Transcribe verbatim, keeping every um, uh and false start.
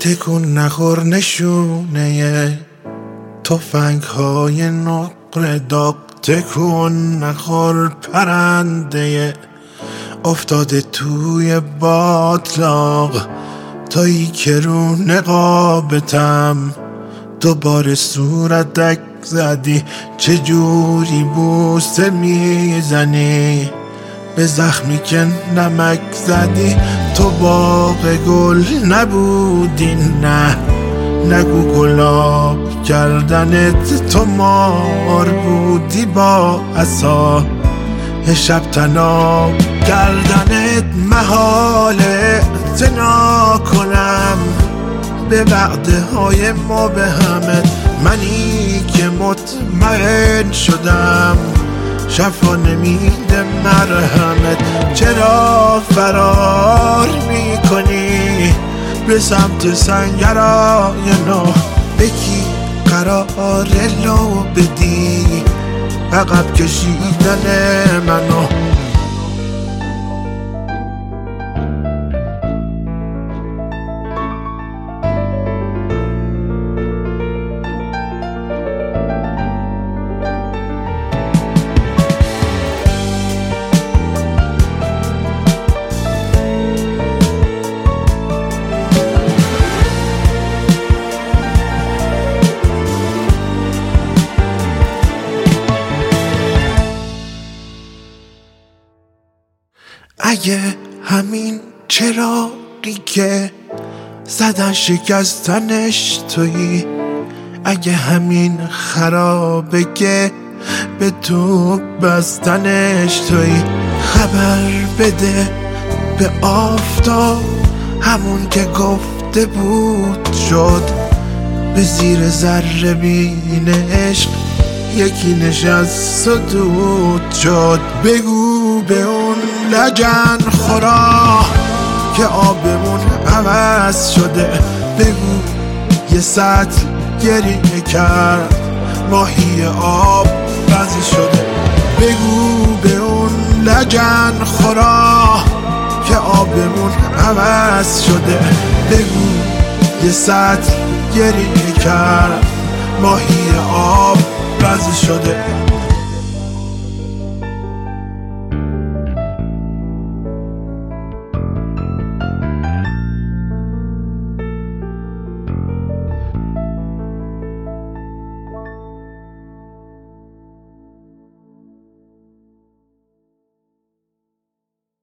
تکون نخور نشونه تفنگ های نقره داغ، تکون نخور پرنده افتاده توی باطلاق، تایی که رو نقابتم دوباره صورتک زدی، چجوری بوسه میزنی به زخمی که نمک زدی. تو باغ گل نبودی، نه نگو گلاب کردنت، تو مار بودی با عصا شب تناب کردنت. محاله اعتنا کنم به وعده های ما به همت، منی که مطمئن شدم شفا نمیده مرهمت. چرا فرار میکنی به سمت سنگرای نو؟ بکی قرار لو بدی عقب کشیدن منو. اگه همین چراغی که زدن شکستنش تویی، اگه همین خرابه که به تو بستنش تویی، خبر بده به آفتاب همون که گفته بود شد، به زیر ذره بین عشق یکی نشست و دود شد. بگو به اون لجن خورا که آبمون عوض شده، بگو یه سطل گریه کرد ماهی آب بزی شده. بگو به اون لجن خورا که آبمون عوض شده، بگو یه سطل گریه کرد ماهی آب بزی شده.